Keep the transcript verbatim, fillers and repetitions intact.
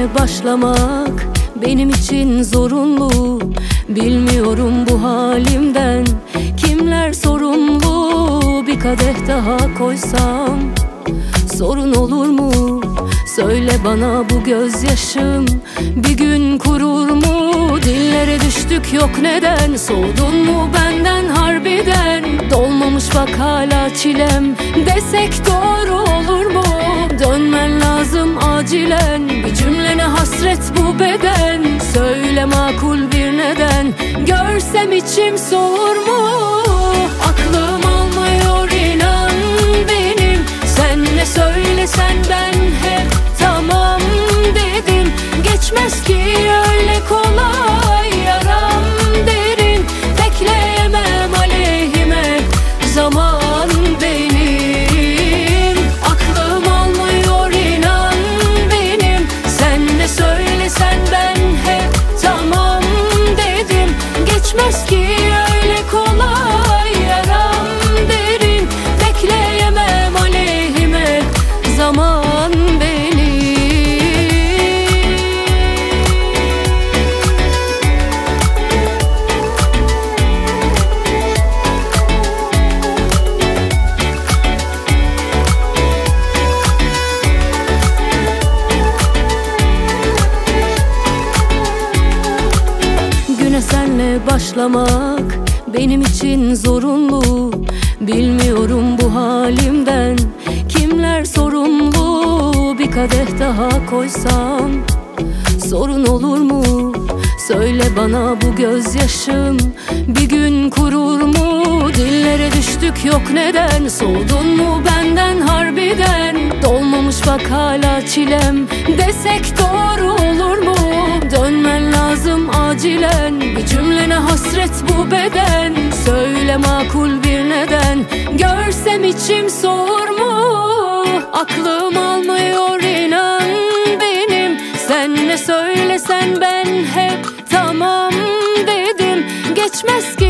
senle başlamak benim için zorunlu. Bilmiyorum bu halimden kimler sorumlu. Bir kadeh daha koysam sorun olur mu? Söyle bana, bu gözyaşım bir gün kurur mu? Dillere düştük, yok neden? Soğudun mu benden harbiden? Dolmamış bak hala çilem desek doğru olur mu? Dönmen lazım acilen, bir cümlene hasret bu beden. Söyle makul bir neden, görsem içim soğur mu? Aklım almıyor inan benim, sen ne söylesen ben hep tamam dedim. Geçmez ki öyle kolay yaram derin, bekleyemem aleyhime zaman benim. Aklım almıyor inan benim, sen ne söylesen ben hep tamam dedim. Geçmez ki öyle kolay yaram derin, bekleyemem aleyhime zaman benim. Güne senle başlamak benim için zorunlu. Bilmiyorum bu halimden kimler sorumlu. Bir kadeh daha koysam sorun olur mu? Söyle bana, bu gözyaşım bir gün kurur mu? Dillere düştük, yok neden? Soğudun mu benden harbiden? Dolmamış bak hala çilem desek doğru olur mu? Dönmen lazım acilen, bir cümlene hasret bu beden. Söyle makul bir neden, görsem içim soğur mu? Aklım almıyor inan benim, sen ne söylesen ben hep tamam dedim. Geçmez ki